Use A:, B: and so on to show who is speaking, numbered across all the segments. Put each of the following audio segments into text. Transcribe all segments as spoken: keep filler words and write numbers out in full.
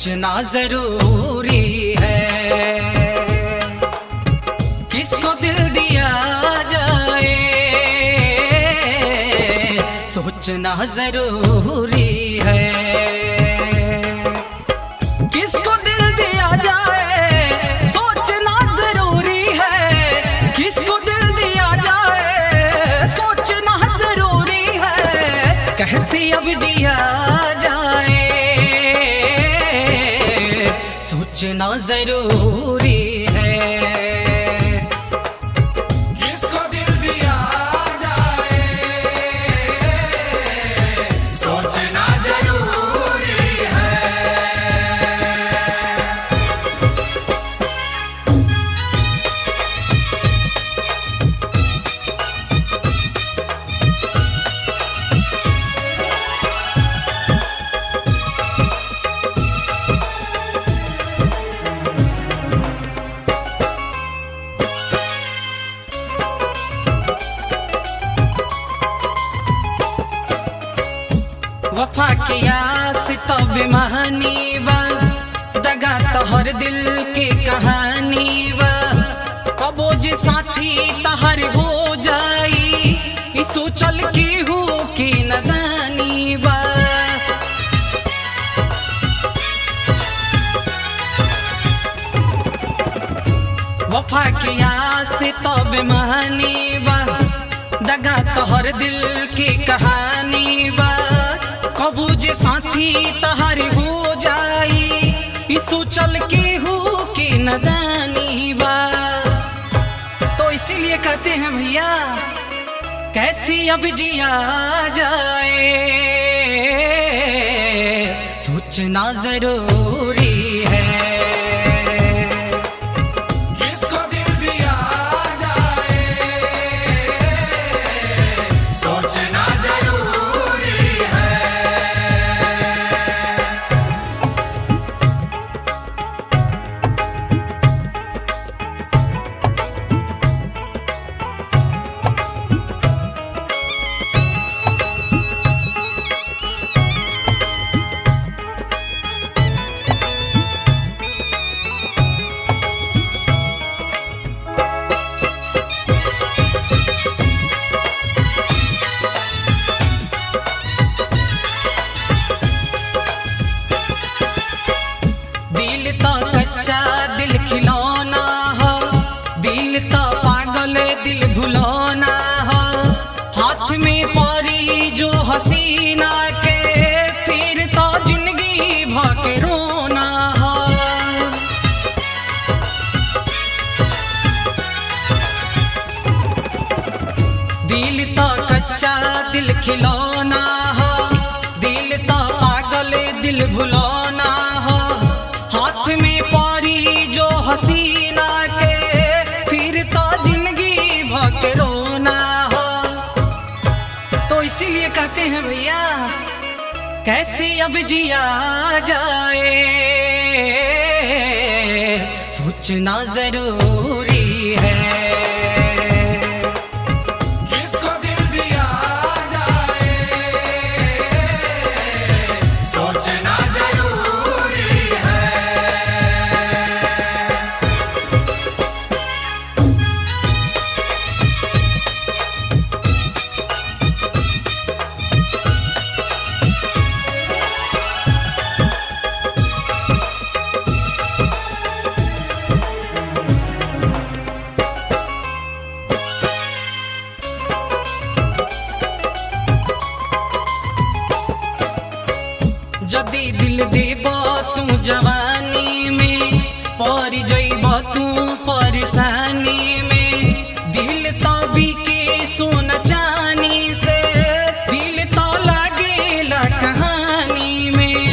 A: सोचना जरूरी है, किसको दिल दिया जाए, सोचना जरूरी है, किसको दिल दिया जाए, सोचना जरूरी है, किसको दिल दिया जाए, सोचना जरूरी है, कैसे अब जिया जाए, सोचना जरूरी है,
B: किसको दिल दिया जाए, सोचना जरूरी है।
A: वफा के आस तो बेमानी बा, दगा तो हर दिल की कहानी बा, कबो जे साथी तहर हो जाई, ई सोचल की हूँ की नदानी बा, वफा के आस तो बेमानी बा, दगा तो हर दिल की कहानी बा, कबू जे साथी तहार हो जाई, ई सोचल के हो कि नदानी बा, तो इसीलिए कहते हैं भैया कैसी अब जिया जाए, सोचना जरूरी है,
B: किसको दिल दिया जाए, सोचना जरूरी है।
A: दिल तो कच्चा दिल खिलौना हो, दिल तो पागल दिल भुलौना हो, हाथ में परी जो हसीना के, फिर तो जिंदगी भके रोना हो, दिल तो कच्चा दिल खिलौना हो, दिल तो पागल दिल भुलौना हो, हाथ में परी जो हसीना के, फिर तो जिंदगी भके रोना हो, तो इसीलिए कहते हैं भैया कैसे अब जिया जाए, सोचना जरूरी है,
B: किसको दिल दिया जाए, सोचना जरूरी है।
A: जदी दिल देब तू जवानी में, परी जइब तू परेशानी में, दिल तो बिके सोना चानी से, दिल तो लागेला कहानी में,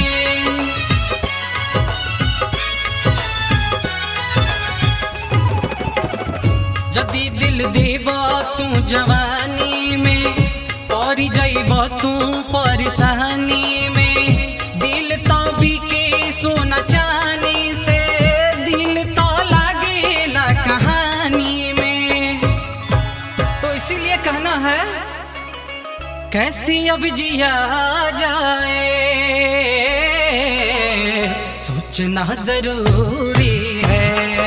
A: जदी दिल देब तू जवानी में, परी जइब तू परेशानी में, दिल तो बिके सोना चानी से, दिल तो लागेला कहानी में, तो इसीलिए कहना है कैसी अब जिया जाए, सोचना जरूरी है।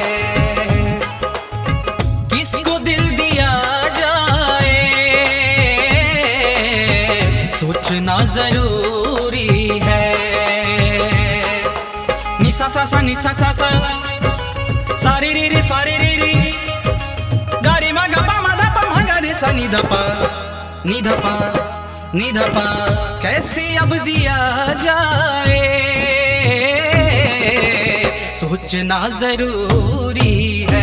A: किसको दिल दिया जाए सोचना जरूरी है। निसा सा सा निसा सा सा सारे रे रे सारे रे रे गारे मा गा पा मा धा पा मा गा रे सा नि धा पा नि धा पा नि धा पा। कैसे अब जिया जाए सोचना जरूरी है।